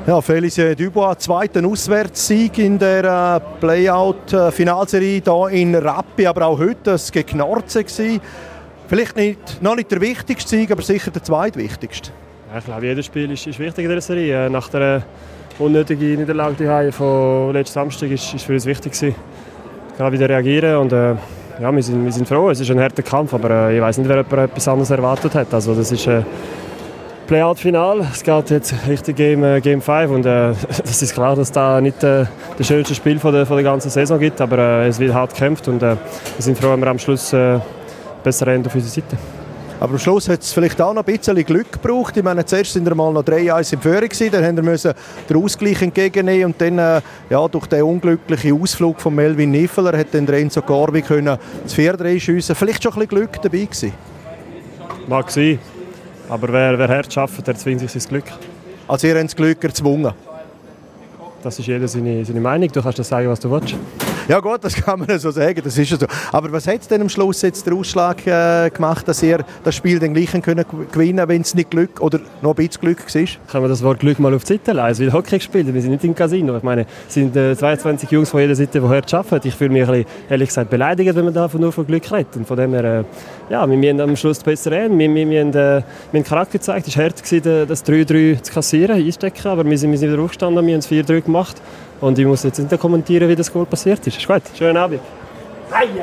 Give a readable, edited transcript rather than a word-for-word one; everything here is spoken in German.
Ja, Félicien Dubois, zweiten Auswärtssieg in der Playout-Finalserie hier in Rappi, aber auch heute ein Geknarze gewesen. Vielleicht noch nicht der wichtigste Sieg, aber sicher der zweitwichtigste. Ja, ich glaube, jedes Spiel ist wichtig in dieser Serie. Nach der unnötigen Niederlage die von letzten Samstag ist für uns wichtig gewesen. Gerade wieder reagieren und ja, wir sind froh. Es ist ein harter Kampf, aber ich weiß nicht, wer etwas anderes erwartet hat. Also das ist Playout-Final. Es geht jetzt Richtung Game 5 und das ist klar, dass da nicht das schönste Spiel von der ganzen Saison gibt, aber es wird hart gekämpft und wir sind froh, wenn wir am Schluss besser Ende auf unserer Seite. Aber am Schluss hat es vielleicht auch noch ein bisschen Glück gebraucht. Ich meine, zuerst sind wir mal noch 3-1 in Führung gewesen, dann mussten wir den Ausgleich entgegennehmen und dann durch den unglücklichen Ausflug von Melvin Niffeler hat dann Renzo Corvi das 4-3 schiessen. Vielleicht schon ein bisschen Glück dabei gewesen. Mag sein, aber wer hart arbeitet, der zwingt sich sein Glück. Also ihr habt das Glück erzwungen? Das ist jeder seine Meinung. Du kannst das sagen, was du willst. Ja gut, das kann man so sagen, das ist ja so. Aber was hat denn am Schluss jetzt den Ausschlag gemacht, dass ihr das Spiel dann gleich gewinnen könnt, wenn es nicht Glück oder noch ein bisschen Glück war? Können wir das Wort Glück mal auf die Seite legen? Es wird Hockey gespielt, wir sind nicht im Casino. Ich meine, es sind 22 Jungs von jeder Seite, die hart arbeiten. Ich fühle mich ein bisschen, ehrlich gesagt, beleidigt, wenn man da nur von Glück redet. Und von dem her, ja, wir haben am Schluss besser rennen. Wir haben Charakter gezeigt. Es war hart, das 3-3 zu kassieren, einstecken, aber wir sind wieder aufgestanden, wir haben es 4-3 gemacht. Und ich muss jetzt nicht kommentieren, wie das Goal passiert ist. Ist gut, schönen Abend.